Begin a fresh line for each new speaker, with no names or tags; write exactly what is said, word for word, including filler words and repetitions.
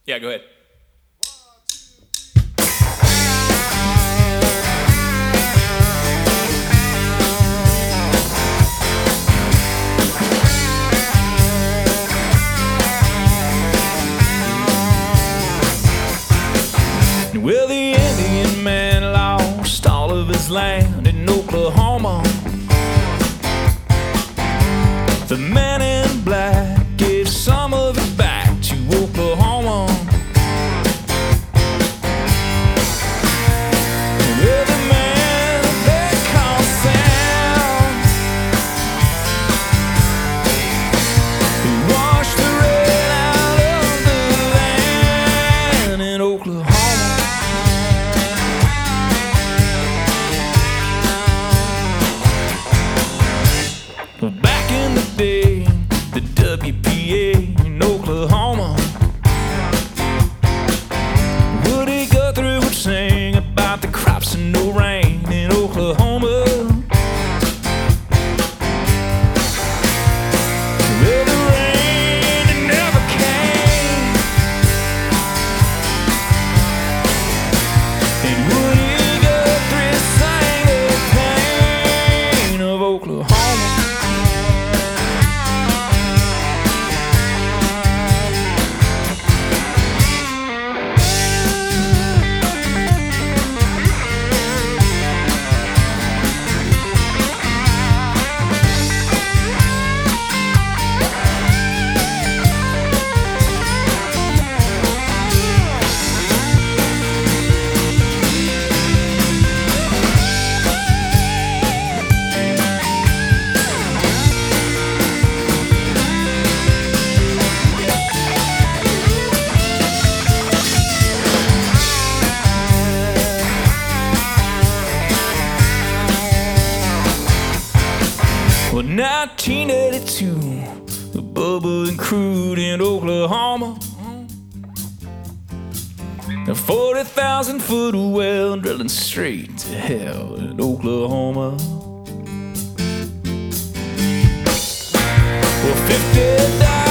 Yeah, go ahead. Well, the Indian man lost all of his land in Oklahoma. The man in black gave some of it back to Oklahoma. Well, the man they call Sam, he washed the red out of the land in Oklahoma. Back in the day, the W P A in Oklahoma, Woody Guthrie would sing about the crops and no rain in Oklahoma. Well, the rain, it never came, and Woody Guthrie sang the pain of Oklahoma. Well, nineteen eighty-two, the Bubba and crude in Oklahoma. A forty thousand foot well drilling straight to hell in Oklahoma. Well, fifty thousand